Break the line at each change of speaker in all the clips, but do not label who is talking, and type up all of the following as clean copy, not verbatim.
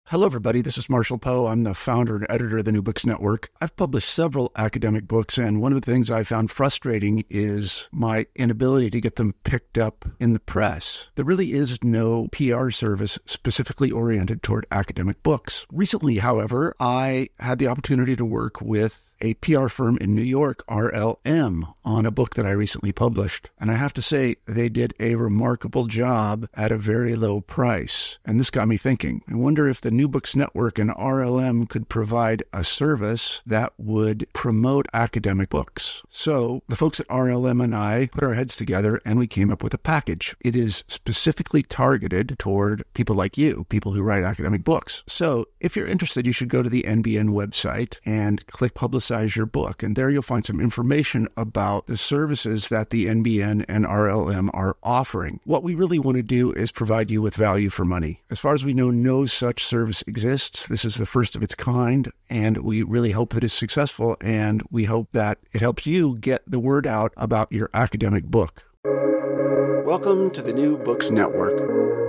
Hello, everybody. This is Marshall Poe. I'm the founder and editor of the New Books Network. I've published several academic books, and one of the things I found frustrating is my inability to get them picked up in the press. There really is no PR service specifically oriented toward academic books. Recently, however, I had the opportunity to work with a PR firm in New York, RLM, on a book that I recently published. And I have to say, they did a remarkable job at a very low price. And this got me thinking. I wonder if the New Books Network and RLM could provide a service that would promote academic books. So the folks at RLM and I put our heads together and we came up with a package. It is specifically targeted toward people like you, people who write academic books. So if you're interested, you should go to the NBN website and click Publicize Your Book. And there you'll find some information about the services that the NBN and RLM are offering. What we really want to do is provide you with value for money. As far as we know, no such service exists. This is the first of its kind, and we really hope that it's successful, and we hope that it helps you get the word out about your academic book. Welcome to the New Books Network.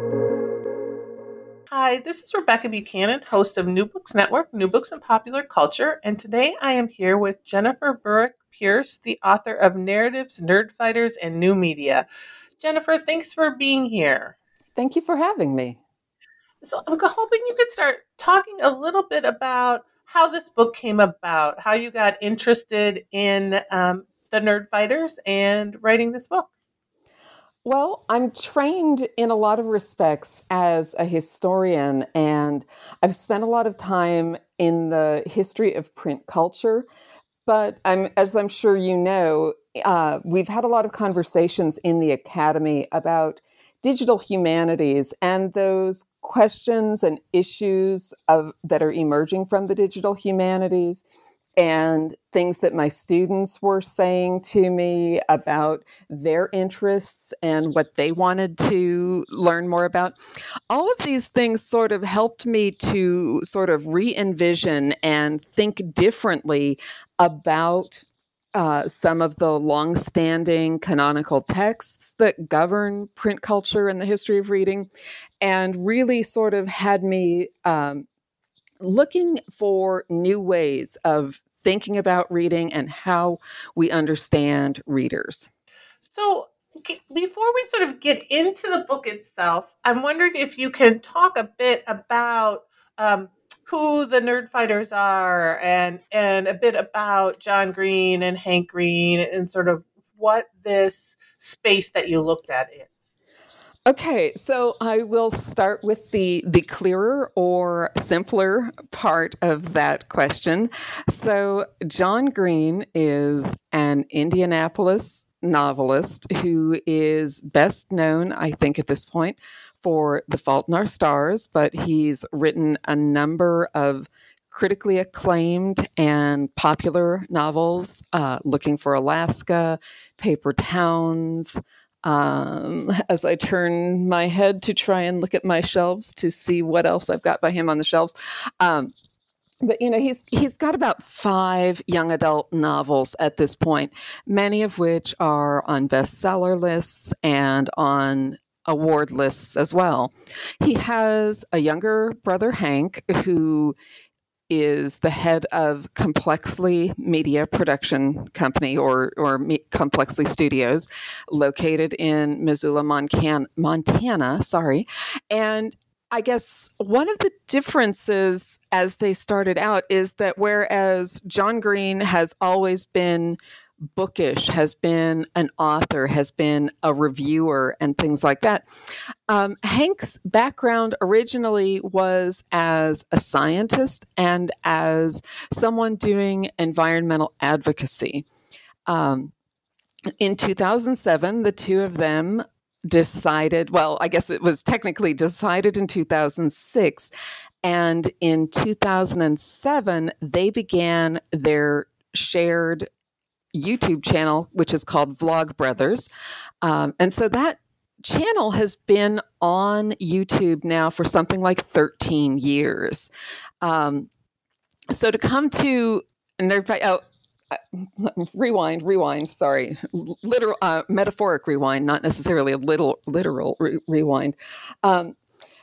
Hi, this is Rebecca Buchanan, host of New Books Network, New Books and Popular Culture, and today I am here with Jennifer Burek-Pierce, the author of Narratives, Nerdfighters, and New Media. Jennifer, thanks for being here.
Thank you for having me.
So I'm hoping you could start talking a little bit about how this book came about, how you got interested in the Nerdfighters and writing this book.
Well, I'm trained in a lot of respects as a historian, and I've spent a lot of time in the history of print culture. But as I'm sure you know, we've had a lot of conversations in the Academy about digital humanities and those questions and issues that are emerging from the digital humanities, and things that my students were saying to me about their interests and what they wanted to learn more about. All of these things sort of helped me to sort of re-envision and think differently about some of the long-standing canonical texts that govern print culture and the history of reading, and really sort of had me looking for new ways of thinking about reading and how we understand readers.
So before we sort of get into the book itself, I'm wondering if you can talk a bit about who the Nerdfighters are and a bit about John Green and Hank Green and sort of what this space that you looked at is.
Okay, so I will start with the clearer or simpler part of that question. So John Green is an Indianapolis novelist who is best known, I think at this point, for The Fault in Our Stars, but he's written a number of critically acclaimed and popular novels, Looking for Alaska, Paper Towns. As I turn my head to try and look at my shelves to see what else I've got by him on the shelves. But, you know, he's got about 5 young adult novels at this point, many of which are on bestseller lists and on award lists as well. He has a younger brother, Hank, who is the head of Complexly Media Production Company or Complexly Studios, located in Missoula, Montana. And I guess one of the differences as they started out is that whereas John Green has always been bookish, has been an author, has been a reviewer and things like that, Hank's background originally was as a scientist and as someone doing environmental advocacy. In 2007, the two of them decided, well, I guess it was technically decided in 2006, and in 2007, they began their shared YouTube channel, which is called Vlogbrothers. And so that channel has been on YouTube now for something like 13 years. So to come to Nerdfight, rewind, sorry. Literal, metaphoric rewind, not necessarily a literal rewind.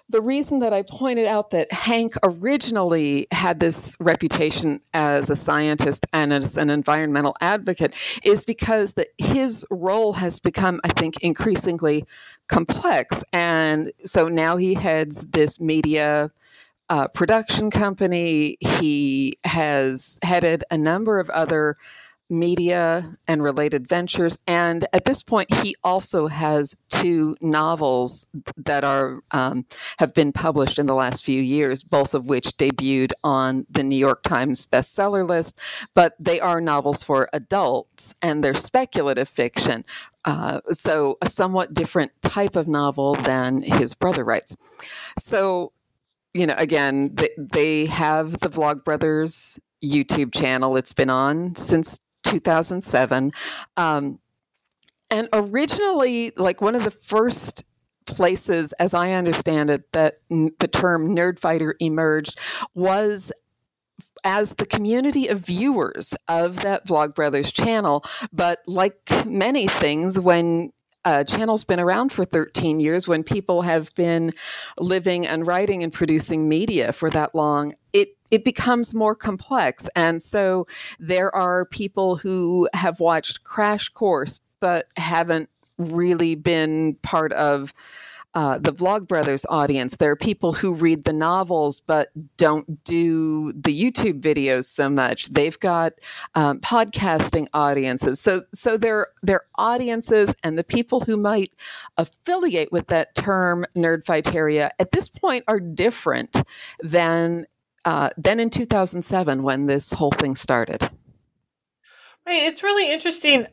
the reason that I pointed out that Hank originally had this reputation as a scientist and as an environmental advocate is because that his role has become, I think, increasingly complex. And so now he heads this media production company. He has headed a number of other media and related ventures, and at this point he also has 2 novels that are have been published in the last few years, both of which debuted on the New York Times bestseller list, but they are novels for adults and they're speculative fiction, so a somewhat different type of novel than his brother writes. So, again, they have the Vlogbrothers YouTube channel. It's been on since 2007. And originally, like, one of the first places, as I understand it, that the term Nerdfighter emerged was as the community of viewers of that Vlogbrothers channel. But like many things, when channel's been around for 13 years, when people have been living and writing and producing media for that long, it becomes more complex. And so there are people who have watched Crash Course but haven't really been part of the Vlogbrothers audience. There are people who read the novels but don't do the YouTube videos so much. They've got podcasting audiences. So their audiences and the people who might affiliate with that term Nerdfighteria at this point are different than in 2007 when this whole thing started.
Right. It's really interesting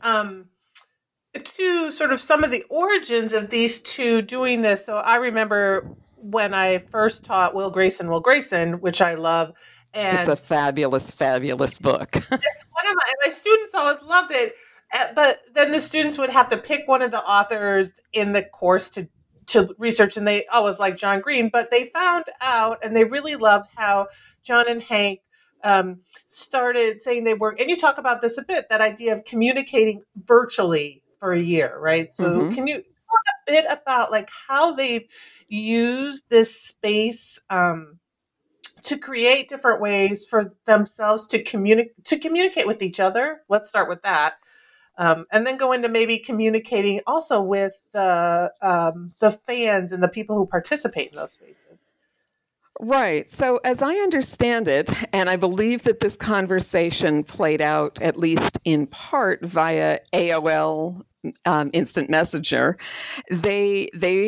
to sort of some of the origins of these 2 doing this. So I remember when I first taught Will Grayson, which I love. And
it's a fabulous, fabulous book.
It's one of my students always loved it. But then the students would have to pick one of the authors in the course to research, and they always liked John Green, but they found out, and they really loved how John and Hank started saying they were, and you talk about this a bit, that idea of communicating virtually for a year, right? So Can you talk a bit about like how they've used this space to create different ways for themselves to communicate with each other? Let's start with that. And then go into maybe communicating also with the fans and the people who participate in those spaces.
Right. So as I understand it, and I believe that this conversation played out at least in part via AOL Instant Messenger, they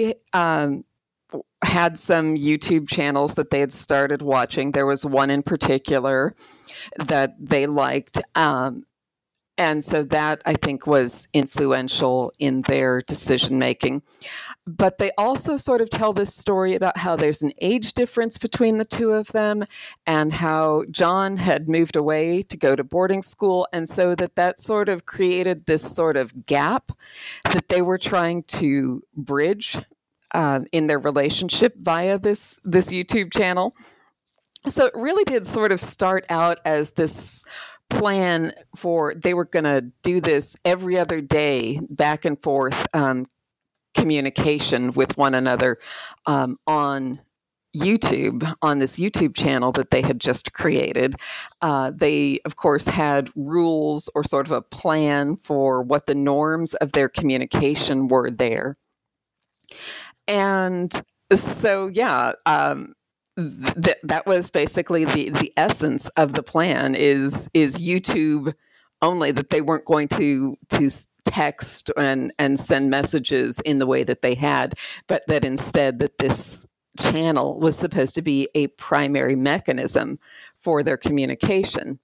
had some YouTube channels that they had started watching. There was one in particular that they liked. And so that, I think, was influential in their decision making. But they also sort of tell this story about how there's an age difference between the 2 of them, and how John had moved away to go to boarding school. And so that sort of created this sort of gap that they were trying to bridge in their relationship via this YouTube channel. So it really did sort of start out as this plan for, they were going to do this every other day, back and forth communication with one another on YouTube, on this YouTube channel that they had just created. They, of course, had rules or sort of a plan for what the norms of their communication were there. And so, that was basically the essence of the plan is YouTube only, that they weren't going to text and send messages in the way that they had, but that instead that this channel was supposed to be a primary mechanism for their communication.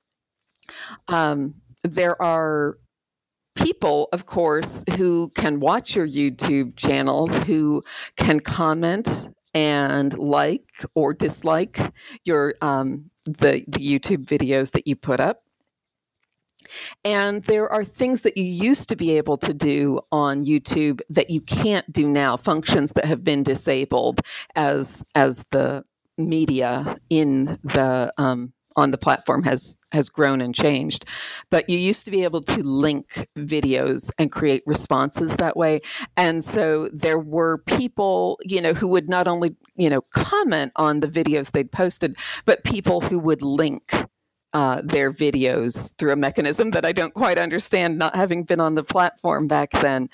There are people, of course, who can watch your YouTube channels, who can comment and like or dislike your the YouTube videos that you put up. And there are things that you used to be able to do on YouTube that you can't do now, functions that have been disabled as the media in the on on the platform has grown and changed. But you used to be able to link videos and create responses that way. And so there were people, who would not only, comment on the videos they'd posted, but people who would link their videos through a mechanism that I don't quite understand, not having been on the platform back then.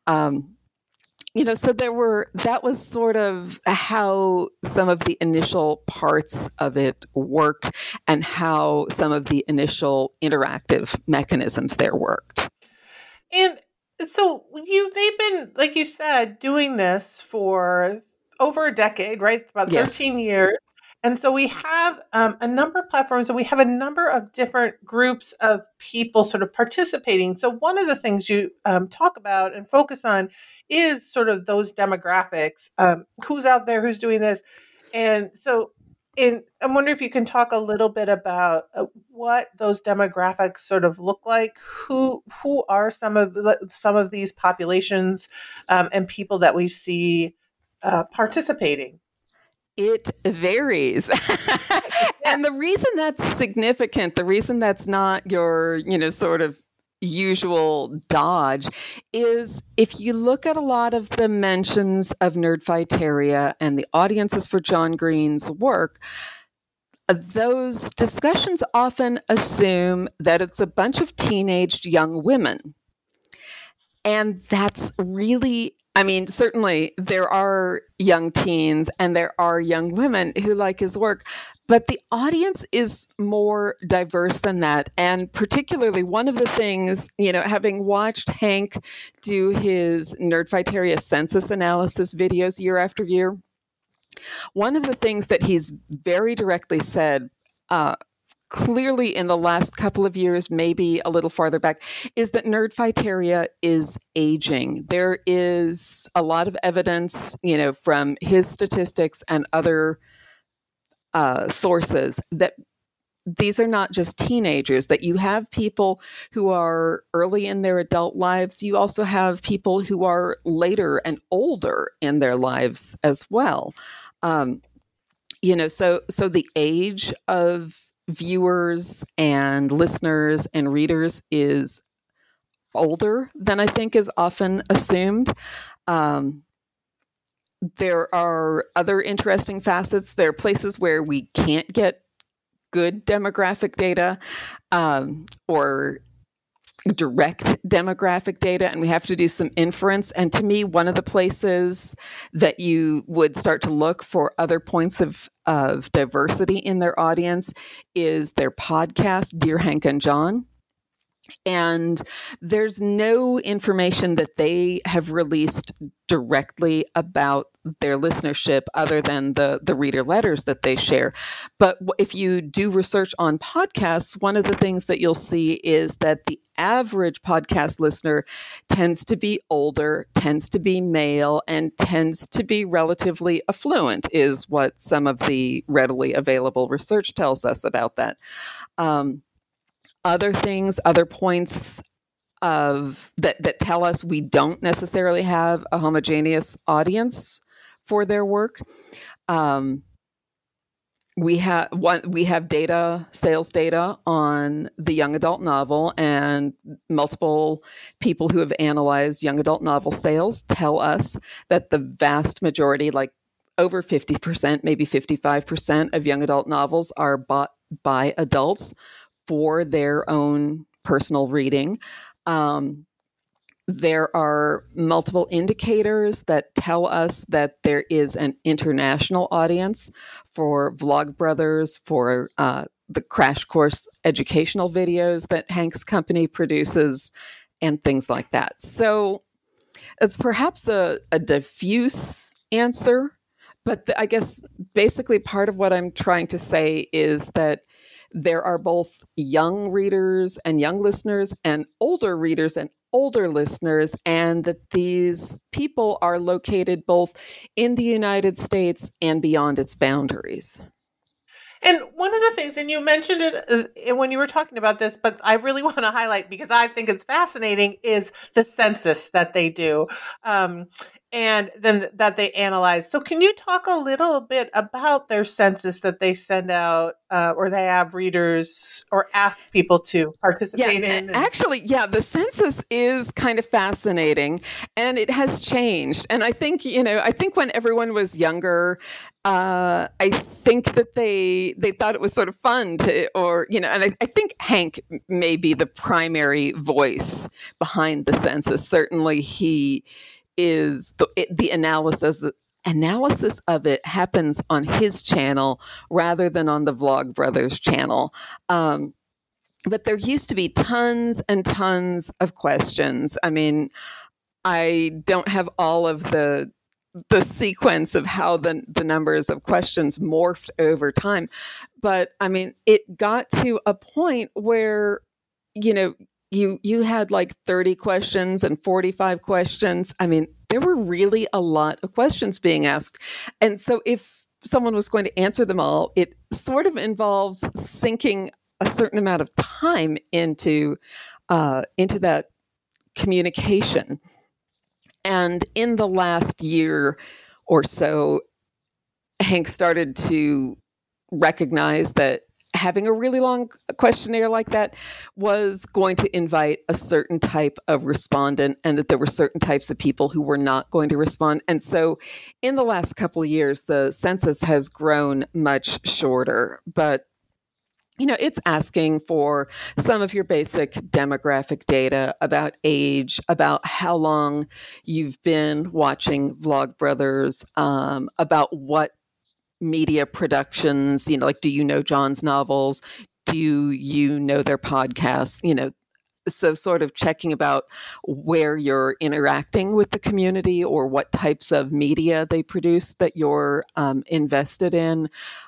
So that was sort of how some of the initial parts of it worked and how some of the initial interactive mechanisms there worked.
And so they've been, like you said, doing this for over a decade, right? About 13 years. And so we have a number of platforms, and we have a number of different groups of people sort of participating. So one of the things you talk about and focus on is sort of those demographics. Who's out there, who's doing this? And so I'm wondering if you can talk a little bit about what those demographics sort of look like. Who are some of these populations and people that we see participating?
It varies. And the reason that's significant, the reason that's not your, sort of usual dodge, is if you look at a lot of the mentions of Nerdfighteria and the audiences for John Green's work, those discussions often assume that it's a bunch of teenaged young women. And that's really, certainly there are young teens and there are young women who like his work, but the audience is more diverse than that. And particularly one of the things, having watched Hank do his Nerdfighteria census analysis videos year after year, one of the things that he's very directly said, clearly in the last couple of years, maybe a little farther back, is that Nerdfighteria is aging. There is a lot of evidence, from his statistics and other sources that these are not just teenagers, that you have people who are early in their adult lives. You also have people who are later and older in their lives as well. So the age of viewers and listeners and readers is older than I think is often assumed. There are other interesting facets. There are places where we can't get good demographic data or direct demographic data, and we have to do some inference. And to me, one of the places that you would start to look for other points of diversity in their audience is their podcast, Dear Hank and John. And there's no information that they have released directly about their listenership other than the reader letters that they share. But if you do research on podcasts, one of the things that you'll see is that the average podcast listener tends to be older, tends to be male, and tends to be relatively affluent, is what some of the readily available research tells us about that. Other things, other points of that tell us we don't necessarily have a homogeneous audience for their work. We have data, sales data on the young adult novel, and multiple people who have analyzed young adult novel sales tell us that the vast majority, like over 50%, maybe 55% of young adult novels are bought by adults for their own personal reading. There are multiple indicators that tell us that there is an international audience for Vlogbrothers, for the crash course educational videos that Hank's company produces, and things like that. So it's perhaps a diffuse answer, but I guess basically part of what I'm trying to say is that there are both young readers and young listeners and older readers and older listeners, and that these people are located both in the United States and beyond its boundaries.
And one of the things, and you mentioned it when you were talking about this, but I really want to highlight because I think it's fascinating, is the census that they do, um, and then that they analyze. So, can you talk a little bit about their census that they send out, or they have readers or ask people to
Yeah,
participate in?
actually, yeah, the census is kind of fascinating and it has changed. And I think, I think when everyone was younger, I think that they thought it was sort of fun to, or, and I think Hank may be the primary voice behind the census. Certainly he is the analysis of it happens on his channel rather than on the Vlogbrothers channel. But there used to be tons and tons of questions. I mean, I don't have all of the sequence of how the numbers of questions morphed over time. But I mean, it got to a point where, you had like 30 questions and 45 questions. I mean, there were really a lot of questions being asked. And so if someone was going to answer them all, it sort of involved sinking a certain amount of time into that communication. And in the last year or so, Hank started to recognize that having a really long questionnaire like that was going to invite a certain type of respondent, and that there were certain types of people who were not going to respond. And so in the last couple of years, the census has grown much shorter, but it's asking for some of your basic demographic data about age, about how long you've been watching Vlogbrothers, about what media productions, like, do you know John's novels? Do you know their podcasts? So sort of checking about where you're interacting with the community or what types of media they produce that you're invested in.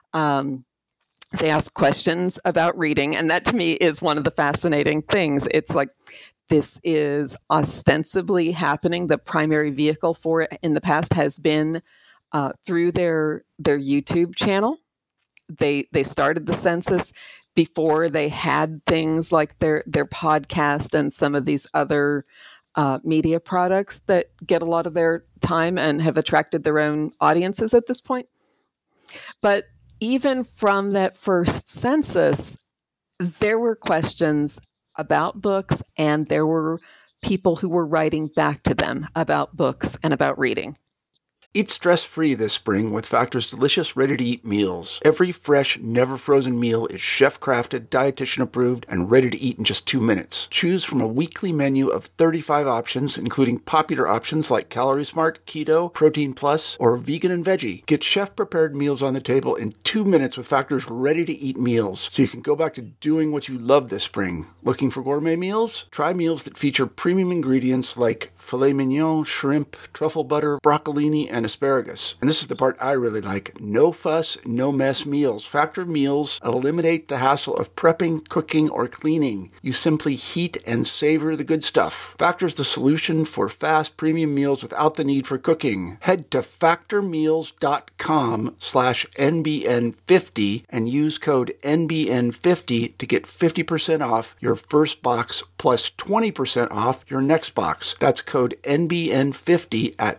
They ask questions about reading, and that to me is one of the fascinating things. It's like, this is ostensibly happening. The primary vehicle for it in the past has been through their YouTube channel. They started the census before they had things like their podcast and some of these other media products that get a lot of their time and have attracted their own audiences at this point. But even from that first census, there were questions about books, and there were people who were writing back to them about books and about reading.
Eat stress-free this spring with Factor's delicious, ready-to-eat meals. Every fresh, never-frozen meal is chef-crafted, dietitian-approved, and ready to eat in just 2 minutes. Choose from a weekly menu of 35 options, including popular options like Calorie Smart, Keto, Protein Plus, or Vegan and Veggie. Get chef-prepared meals on the table in 2 minutes with Factor's ready-to-eat meals, so you can go back to doing what you love this spring. Looking for gourmet meals? Try meals that feature premium ingredients like filet mignon, shrimp, truffle butter, broccolini, and asparagus. And this is the part I really like. No fuss, no mess meals. Factor meals eliminate the hassle of prepping, cooking, or cleaning. You simply heat and savor the good stuff. Factor's the solution for fast premium meals without the need for cooking. Head to factormeals.com/NBN50 and use code NBN50 to get 50% off your first box plus 20% off your next box. That's code NBN50 at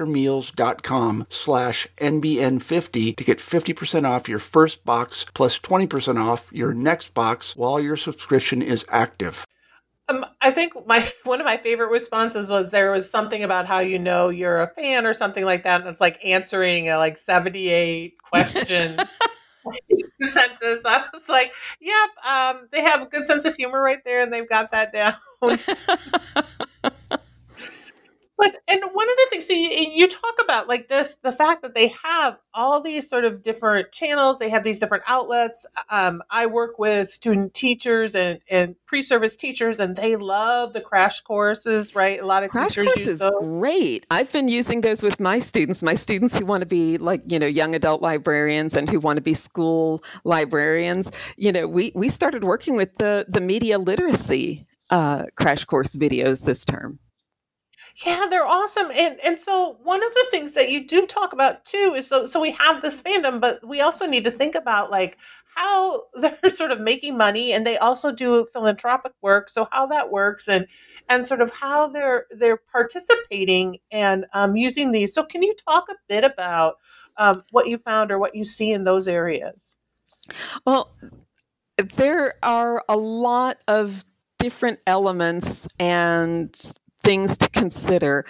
factormeals.com/NBN50 to get 50% off your first box plus 20% off your next box while your subscription is active.
I think one of my favorite responses was there was something about how you're a fan or something like that, and it's like answering a 78 question census. I was like, yep, they have a good sense of humor right there, and they've got that down. And one of the things, so you talk about the fact that they have all these sort of different channels, they have these different outlets. I work with student teachers and pre-service teachers, and they love the crash courses, right? A lot of
crash
teachers
courses
use those.
Great. I've been using those with my students who want to be young adult librarians and who want to be school librarians. We started working with the media literacy crash course videos this term.
Yeah, they're awesome. And so one of the things that you do talk about too is so we have this fandom, but we also need to think about like how they're sort of making money and they also do philanthropic work. So how that works and sort of how they're participating and using these. So can you talk a bit about what you found or what you see in those areas?
Well, there are a lot of different elements and things to consider.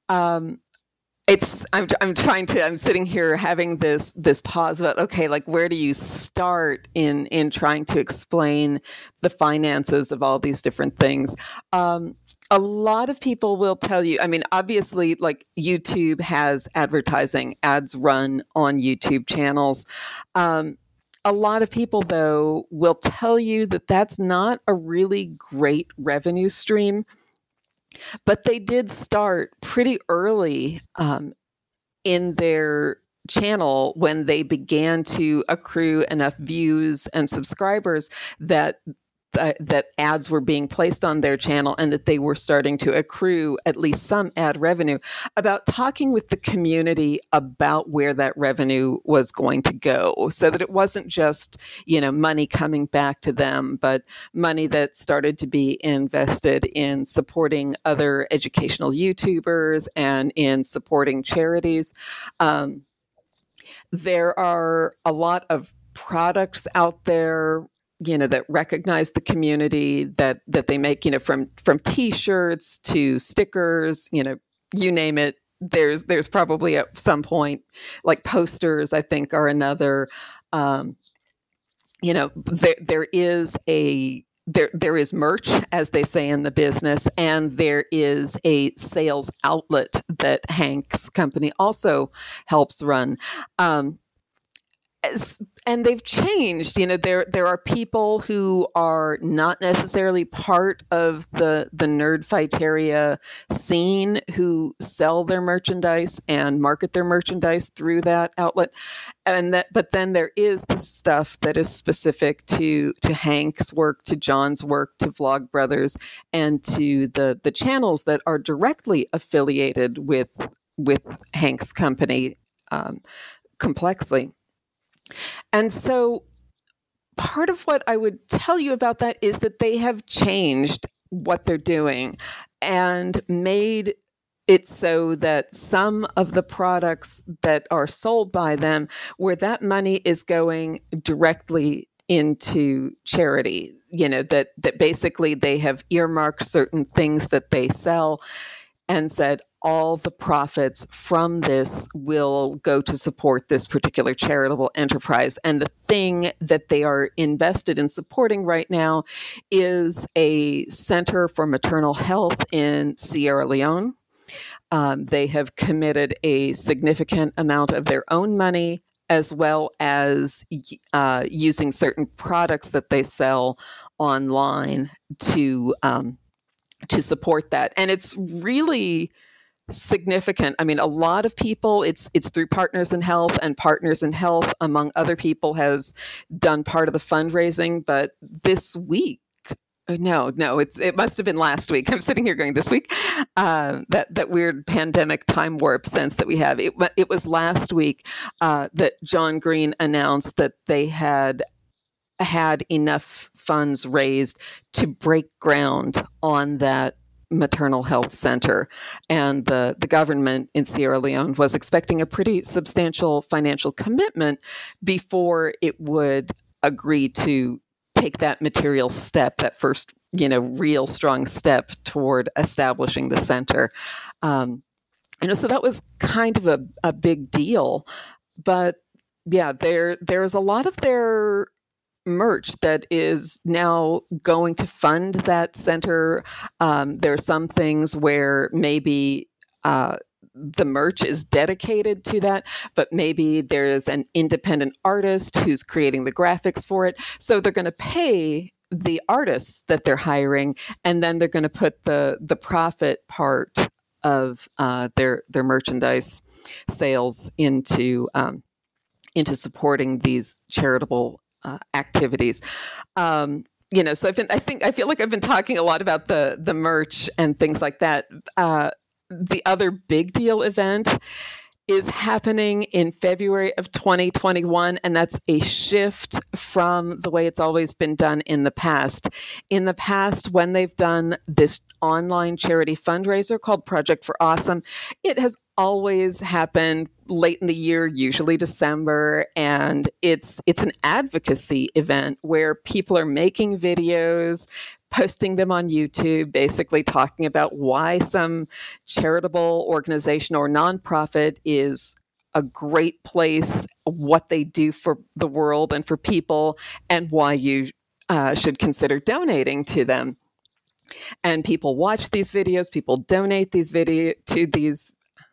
I'm sitting here having this pause about, okay, like where do you start in trying to explain the finances of all these different things? A lot of people will tell you, I mean, obviously, like YouTube has advertising, ads run on YouTube channels. A lot of people, though, will tell you that that's not a really great revenue stream, but they did start pretty early in their channel when they began to accrue enough views and subscribers that ads were being placed on their channel and that they were starting to accrue at least some ad revenue, about talking with the community about where that revenue was going to go, so that it wasn't just, money coming back to them, but money that started to be invested in supporting other educational YouTubers and in supporting charities. There are a lot of products out there that recognize the community that they make, from T-shirts to stickers, you name it. There's probably at some point, like posters, I think, are another. There is merch, as they say in the business, and there is a sales outlet that Hank's company also helps run. And they've changed. There are people who are not necessarily part of the Nerdfighteria scene who sell their merchandise and market their merchandise through that outlet, but then there is the stuff that is specific to Hank's work, to John's work, to Vlogbrothers, and to the channels that are directly affiliated with Hank's company, Complexly. And so part of what I would tell you about that is that they have changed what they're doing and made it so that some of the products that are sold by them, where that money is going directly into charity, that basically they have earmarked certain things that they sell and said, all the profits from this will go to support this particular charitable enterprise. And the thing that they are invested in supporting right now is a center for maternal health in Sierra Leone. They have committed a significant amount of their own money, as well as using certain products that they sell online to support that. And it's really significant. I mean, a lot of people, it's through Partners in Health, and Partners in Health, among other people, has done part of the fundraising. But this week, it must have been last week. I'm sitting here going, this week, that weird pandemic time warp sense that we have. It was last week that John Green announced that they had enough funds raised to break ground on that maternal health center. And the government in Sierra Leone was expecting a pretty substantial financial commitment before it would agree to take that material step, that first, real strong step toward establishing the center. So that was kind of a big deal. But yeah, there's a lot of their merch that is now going to fund that center. There are some things where maybe the merch is dedicated to that, but maybe there's an independent artist who's creating the graphics for it. So they're going to pay the artists that they're hiring, and then they're going to put the profit part of their merchandise sales into supporting these charitable activities. So I feel like I've been talking a lot about the merch and things like that. the other big deal event is happening in February of 2021, and that's a shift from the way it's always been done in the past. In the past, when they've done this online charity fundraiser called Project for Awesome, it has always happened late in the year, usually December, and it's an advocacy event where people are making videos, posting them on YouTube, basically talking about why some charitable organization or nonprofit is a great place, what they do for the world and for people, and why you should consider donating to them. And people watch these videos, people donate these videos to these.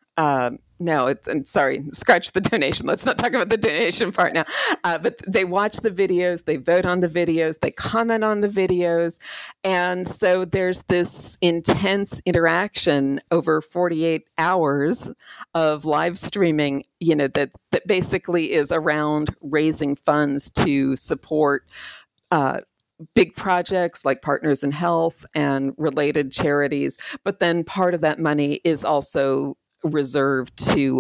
Sorry, scratch the donation. Let's not talk about the donation part now. But they watch the videos, they vote on the videos, they comment on the videos. And so there's this intense interaction over 48 hours of live streaming, that basically is around raising funds to support big projects like Partners in Health and related charities. But then part of that money is also reserved to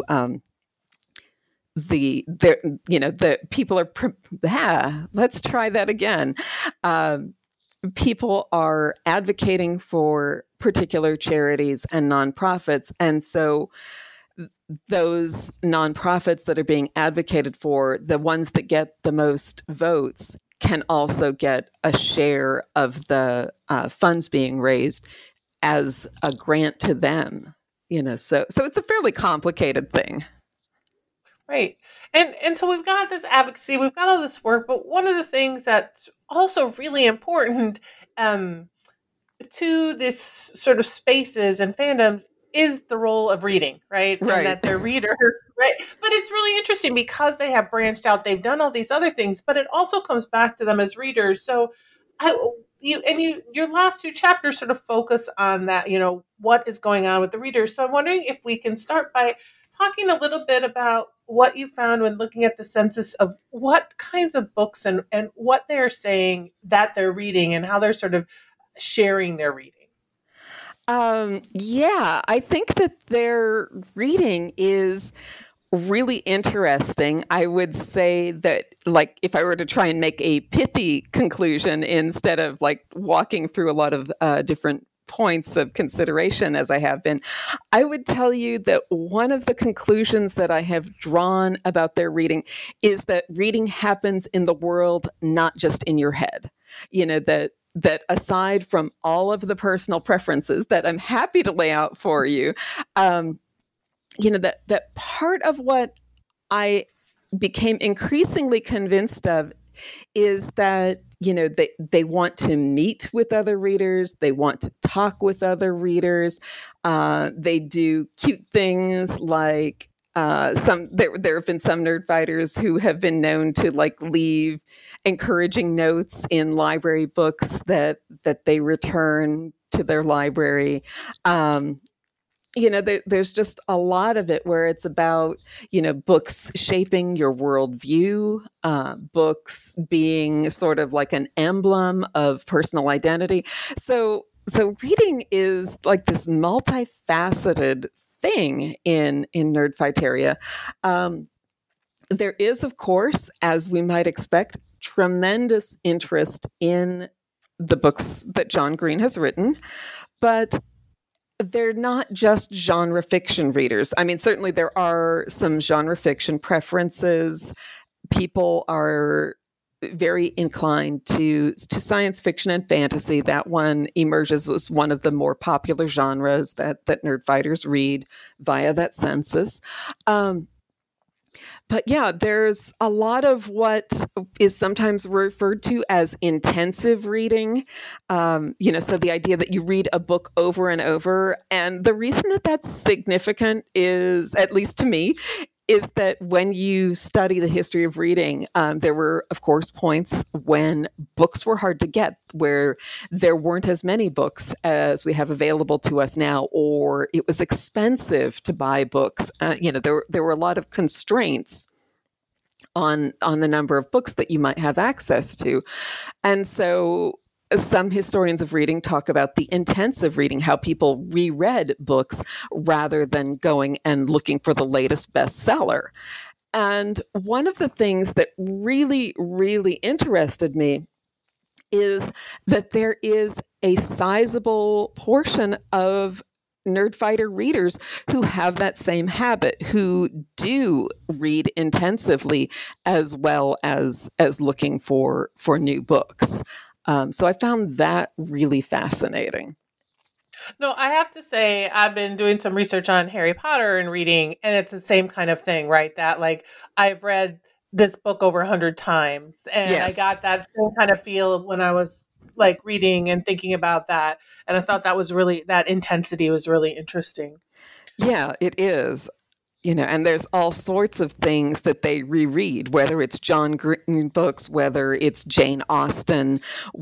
the people are let's try that again. People are advocating for particular charities and nonprofits, and so those nonprofits that are being advocated for, the ones that get the most votes, can also get a share of the funds being raised as a grant to them. So it's a fairly complicated thing.
Right. And so we've got this advocacy, we've got all this work, but one of the things that's also really important to this sort of spaces and fandoms is the role of reading, right?
Right.
And that they're readers, right? But it's really interesting because they have branched out, they've done all these other things, but it also comes back to them as readers. So your last two chapters sort of focus on that, what is going on with the readers. So I'm wondering if we can start by talking a little bit about what you found when looking at the census of what kinds of books and what they're saying that they're reading and how they're sort of sharing their reading.
I think that their reading is really interesting. I would say that, like, if I were to try and make a pithy conclusion instead of like walking through a lot of different points of consideration as I have been, I would tell you that one of the conclusions that I have drawn about their reading is that reading happens in the world, not just in your head. That aside from all of the personal preferences that I'm happy to lay out for you, that part of what I became increasingly convinced of is that, they want to meet with other readers. They want to talk with other readers. They do cute things like there have been some nerdfighters who have been known to like leave encouraging notes in library books that they return to their library. There's just a lot of it where it's about, books shaping your worldview, books being sort of like an emblem of personal identity. So reading is like this multifaceted thing in Nerdfighteria. There is, of course, as we might expect, tremendous interest in the books that John Green has written, but they're not just genre fiction readers. I mean, certainly there are some genre fiction preferences. People are very inclined to science fiction and fantasy. That one emerges as one of the more popular genres that nerdfighters read via that census. But yeah, there's a lot of what is sometimes referred to as intensive reading. So the idea that you read a book over and over. And the reason that that's significant is, at least to me, is that when you study the history of reading, there were, of course, points when books were hard to get, where there weren't as many books as we have available to us now, or it was expensive to buy books. There were a lot of constraints on the number of books that you might have access to. And so some historians of reading talk about the intensive reading, how people reread books rather than going and looking for the latest bestseller. And one of the things that really, really interested me is that there is a sizable portion of Nerdfighter readers who have that same habit, who do read intensively as well as looking for new books. So I found that really fascinating.
No, I have to say, I've been doing some research on Harry Potter and reading, and it's the same kind of thing, right? That like I've read this book over 100 times, and I
Yes.
got that same kind of feel when I was like reading and thinking about that, and I thought that intensity was really interesting.
Yeah, it is. And there's all sorts of things that they reread, whether it's John Green books, whether it's Jane Austen,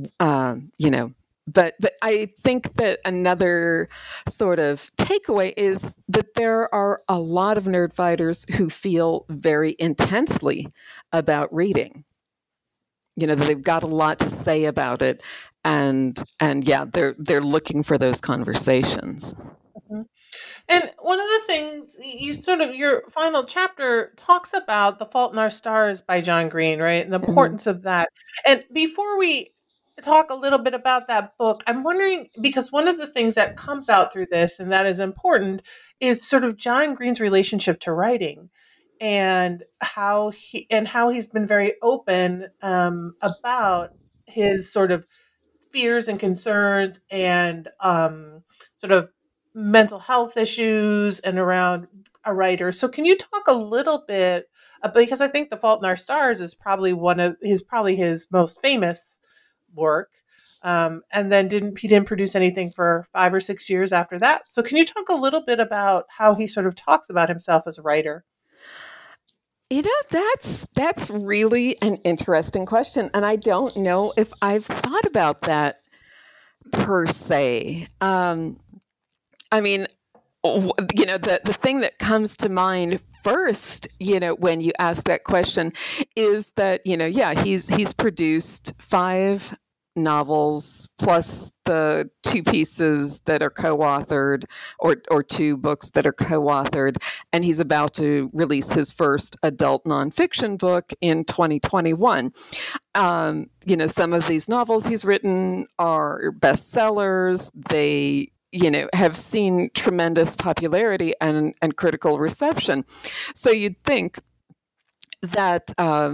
But I think that another sort of takeaway is that there are a lot of nerdfighters who feel very intensely about reading. That they've got a lot to say about it, and yeah, they're looking for those conversations.
Mm-hmm. And one of the things your final chapter talks about The Fault in Our Stars by John Green, right? And the importance of that. And before we talk a little bit about that book, I'm wondering, because one of the things that comes out through this and that is important is sort of John Green's relationship to writing and how he's been very open about his sort of fears and concerns and sort of mental health issues and around a writer. So can you talk a little bit because I think The Fault in Our Stars is probably his most famous work. And then he didn't produce anything for 5 or 6 years after that. So can you talk a little bit about how he sort of talks about himself as a writer?
That's really an interesting question, and I don't know if I've thought about that per se. I mean, the thing that comes to mind first, when you ask that question, is that he's produced 5 novels plus the 2 pieces that are co-authored, or 2 books that are co-authored, and he's about to release his first adult nonfiction book in 2021. Some of these novels he's written are bestsellers. They have seen tremendous popularity and critical reception. So you'd think that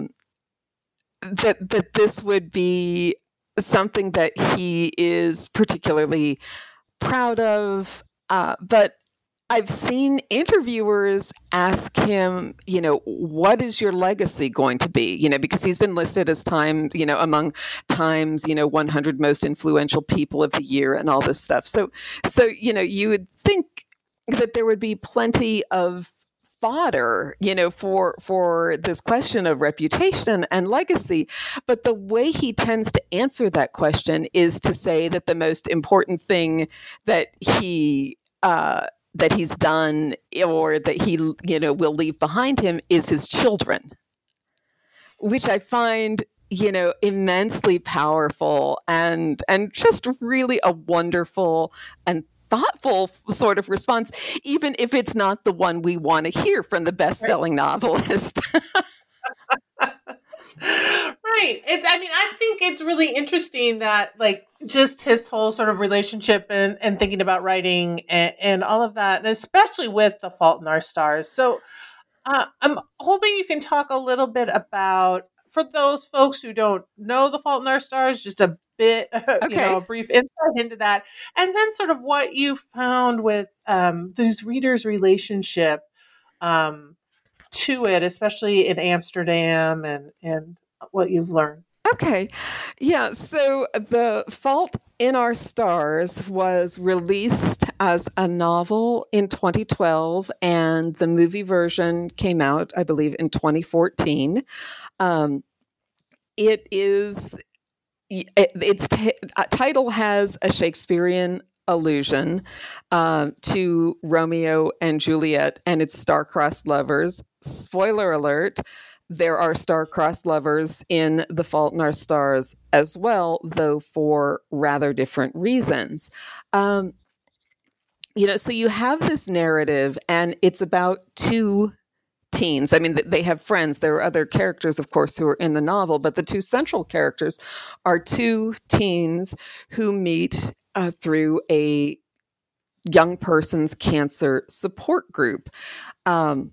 that this would be something that he is particularly proud of. But I've seen interviewers ask him, what is your legacy going to be? Because he's been listed as among Time's, 100 most influential people of the year and all this stuff. So, you would think that there would be plenty of fodder, for this question of reputation and legacy. But the way he tends to answer that question is to say that the most important thing that he's done, or that he, will leave behind him, is his children, which I find, immensely powerful and just really a wonderful and thoughtful sort of response, even if it's not the one we want to hear from the best-selling novelist.
Right. I think it's really interesting that, like, just his whole sort of relationship and thinking about writing and all of that, and especially with The Fault in Our Stars. So I'm hoping you can talk a little bit about, for those folks who don't know The Fault in Our Stars, just a bit,
Okay.
A brief insight into that, and then sort of what you found with these readers' relationship to it, especially in Amsterdam, and what you've learned.
Okay. Yeah. So The Fault in Our Stars was released as a novel in 2012, and the movie version came out, I believe, in 2014. Its title has a Shakespearean allusion to Romeo and Juliet and its star-crossed lovers. Spoiler alert. there are star-crossed lovers in The Fault in Our Stars as well, though for rather different reasons. So you have this narrative, and it's about two teens. I mean, they have friends. There are other characters, of course, who are in the novel, but the two central characters are two teens who meet through a young person's cancer support group. And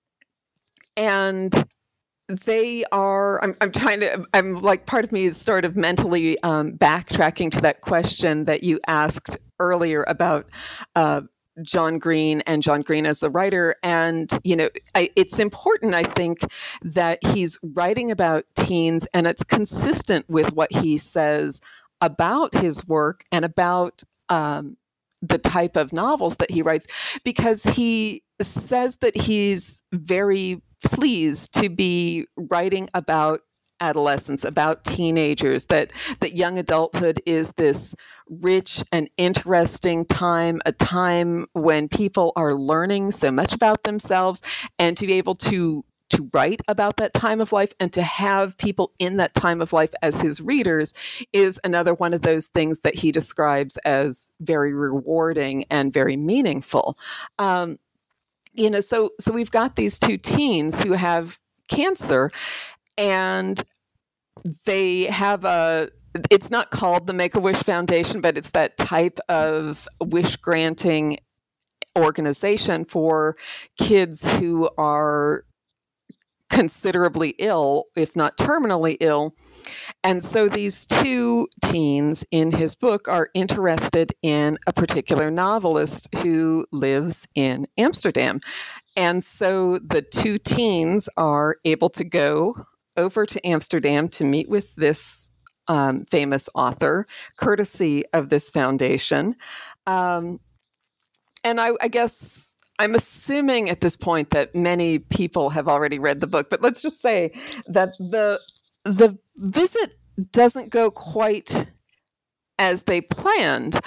they are, I'm like, part of me is sort of mentally backtracking to that question that you asked earlier about John Green and John Green as a writer. And, it's important, I think, that he's writing about teens, and it's consistent with what he says about his work and about the type of novels that he writes, because he says that he's very pleased to be writing about adolescence, about teenagers, that young adulthood is this rich and interesting time, a time when people are learning so much about themselves, and to be able to write about that time of life and to have people in that time of life as his readers is another one of those things that he describes as very rewarding and very meaningful. So we've got these two teens who have cancer, and they have it's not called the Make-A-Wish Foundation, but it's that type of wish granting organization for kids who are considerably ill, if not terminally ill. And so these two teens in his book are interested in a particular novelist who lives in Amsterdam. And so the two teens are able to go over to Amsterdam to meet with this famous author, courtesy of this foundation. And I guess I'm assuming at this point that many people have already read the book, but let's just say that the visit doesn't go quite as they planned.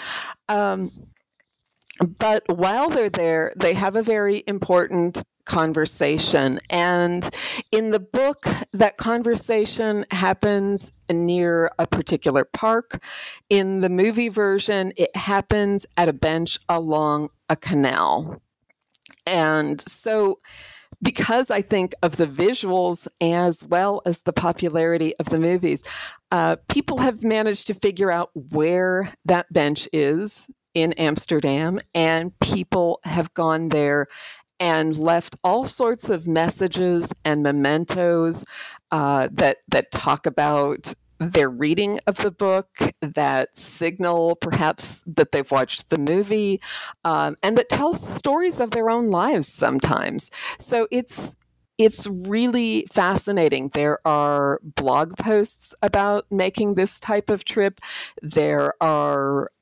But while they're there, they have a very important conversation. And in the book, that conversation happens near a particular park. In the movie version, it happens at a bench along a canal. And so, because I think of the visuals as well as the popularity of the movies, people have managed to figure out where that bench is in Amsterdam, and people have gone there and left all sorts of messages and mementos that talk about their reading of the book, that signal perhaps that they've watched the movie, and that tells stories of their own lives sometimes. So it's really fascinating. There are blog posts about making this type of trip. There are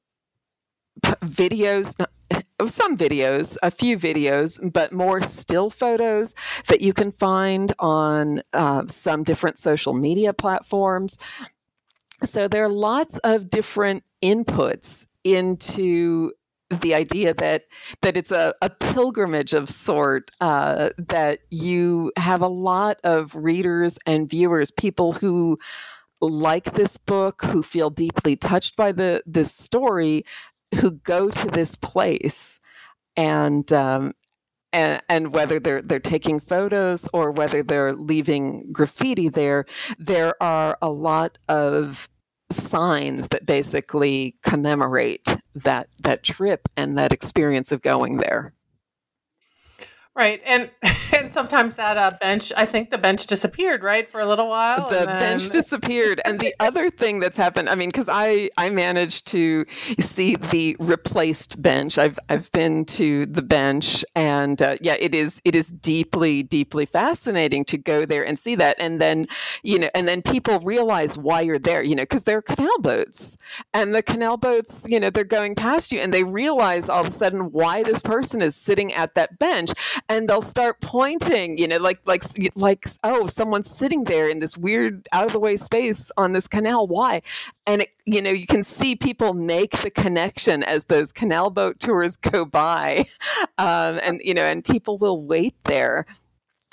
videos, a few videos, but more still photos that you can find on some different social media platforms. So there are lots of different inputs into the idea that it's a pilgrimage of sort, that you have a lot of readers and viewers, people who like this book, who feel deeply touched by this story, who go to this place, and whether they're taking photos or whether they're leaving graffiti there are a lot of signs that basically commemorate that trip and that experience of going there.
Right. And sometimes that bench, I think the bench disappeared, right, for a little while.
The bench disappeared. And the other thing that's happened, I mean, because I managed to see the replaced bench. I've been to the bench, and it is deeply, deeply fascinating to go there and see that. And then, and then people realize why you're there, because there are canal boats, and the canal boats, they're going past you, and they realize all of a sudden why this person is sitting at that bench. And they'll start pointing, like, oh, someone's sitting there in this weird out of the way space on this canal. Why? And you can see people make the connection as those canal boat tours go by, and people will wait there.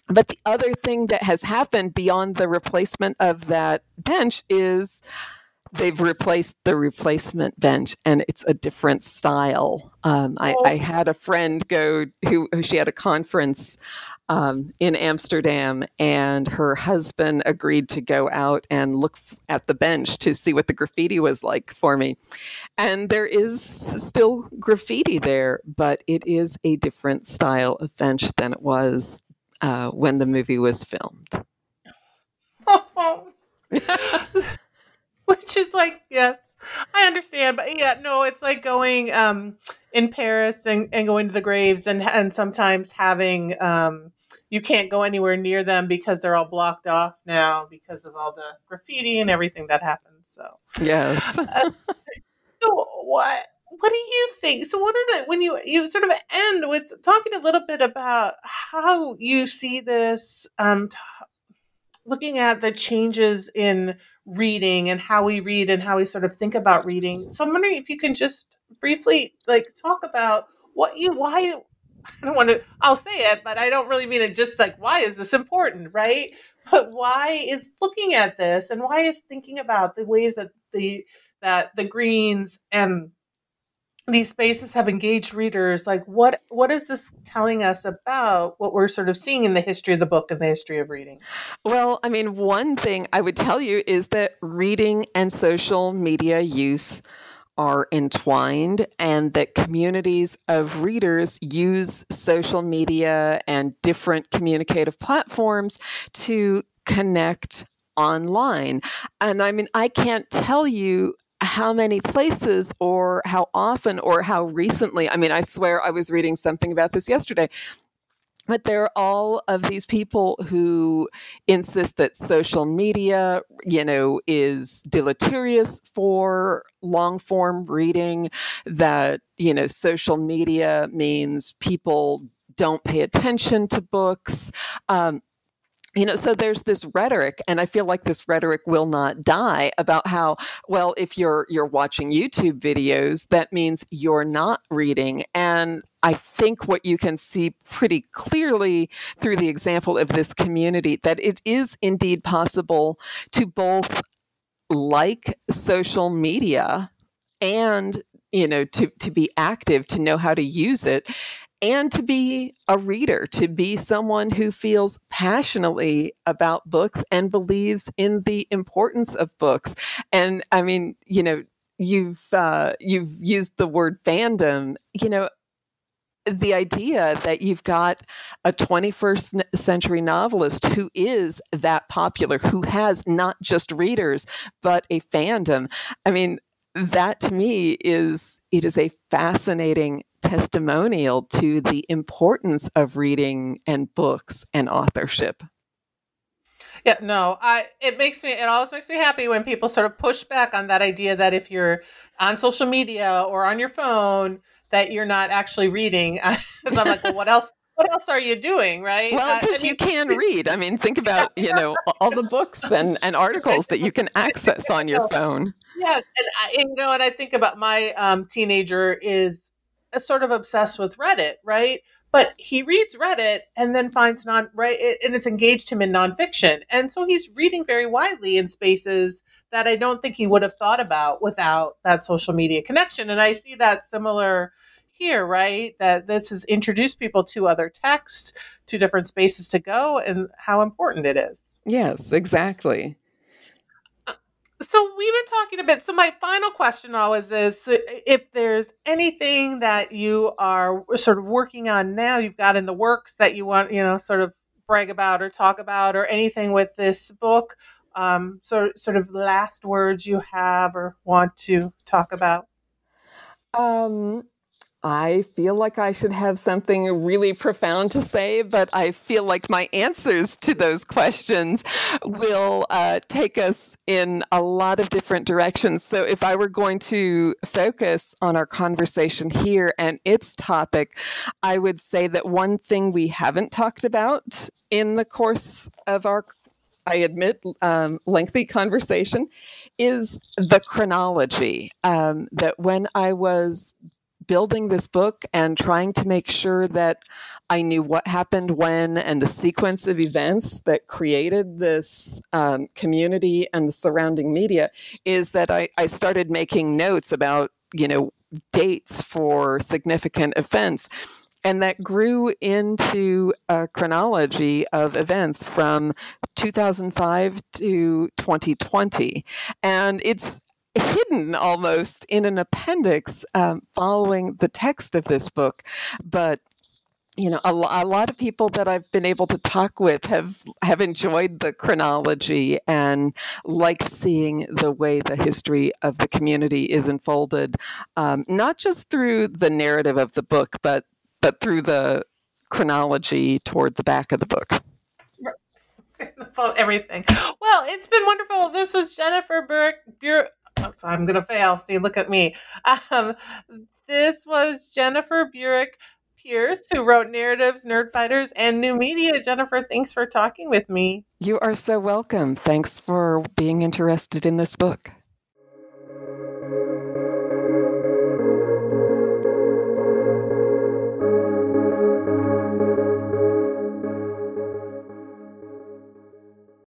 But the other thing that has happened beyond the replacement of that bench is they've replaced the replacement bench, and it's a different style. I had a friend go who she had a conference in Amsterdam, and her husband agreed to go out and look at the bench to see what the graffiti was like for me. And there is still graffiti there, but it is a different style of bench than it was when the movie was filmed.
Which is like, yes, I understand. But yeah, no, it's like going in Paris and going to the graves and sometimes having, you can't go anywhere near them because they're all blocked off now because of all the graffiti and everything that happens. So,
yes.
So what do you think? So what are the, when you sort of end with talking a little bit about how you see this, looking at the changes in reading and how we read and how we sort of think about reading. So I'm wondering if you can just briefly like talk about why I don't want to, I'll say it, but I don't really mean it just like, why is this important, right? But why is looking at this and why is thinking about the ways that the Greens and these spaces have engaged readers, like what is this telling us about what we're sort of seeing in the history of the book and the history of reading?
Well, I mean, one thing I would tell you is that reading and social media use are entwined, and that communities of readers use social media and different communicative platforms to connect online. And I mean, I can't tell you how many places or how often or how recently. I mean, I swear I was reading something about this yesterday. But there are all of these people who insist that social media, is deleterious for long form reading, that, social media means people don't pay attention to books. So there's this rhetoric, and I feel like this rhetoric will not die about how, well, if you're watching YouTube videos, that means you're not reading. And I think what you can see pretty clearly through the example of this community, that it is indeed possible to both like social media and, to be active, to know how to use it, and to be a reader, to be someone who feels passionately about books and believes in the importance of books. And I mean, you've used the word fandom. The idea that you've got a 21st century novelist who is that popular, who has not just readers, but a fandom. I mean, that to me is a fascinating testimonial to the importance of reading and books and authorship.
Yeah, no, it always makes me happy when people sort of push back on that idea that if you're on social media or on your phone, that you're not actually reading. Because I'm like, well, what else are you doing, right?
Well, because you can read. I mean, think about, all the books and articles that you can access on your phone.
Yeah, and I think about my teenager is sort of obsessed with Reddit, right? But he reads Reddit and then finds and it's engaged him in nonfiction, and so he's reading very widely in spaces that I don't think he would have thought about without that social media connection. And I see that similar here, right? That this has introduced people to other texts, to different spaces to go, and how important it is.
Yes, exactly.
So we've been talking a bit. So my final question always is, if there's anything that you are sort of working on now, you've got in the works that you want, sort of brag about or talk about, or anything with this book, sort of last words you have or want to talk about.
I feel like I should have something really profound to say, but I feel like my answers to those questions will take us in a lot of different directions. So if I were going to focus on our conversation here and its topic, I would say that one thing we haven't talked about in the course of our, I admit, lengthy conversation is the chronology. That when I was building this book and trying to make sure that I knew what happened when and the sequence of events that created this community and the surrounding media is that I started making notes about, dates for significant events. And that grew into a chronology of events from 2005 to 2020. And it's hidden almost in an appendix following the text of this book. But a lot of people that I've been able to talk with have enjoyed the chronology and liked seeing the way the history of the community is unfolded, not just through the narrative of the book, but through the chronology toward the back of the book.
Everything. Well, it's been wonderful. This is Jennifer Burek. I'm going to fail. See, look at me. This was Jennifer Burek Pierce, who wrote Narratives, Nerdfighters, and New Media. Jennifer, thanks for talking with me.
You are so welcome. Thanks for being interested in this book.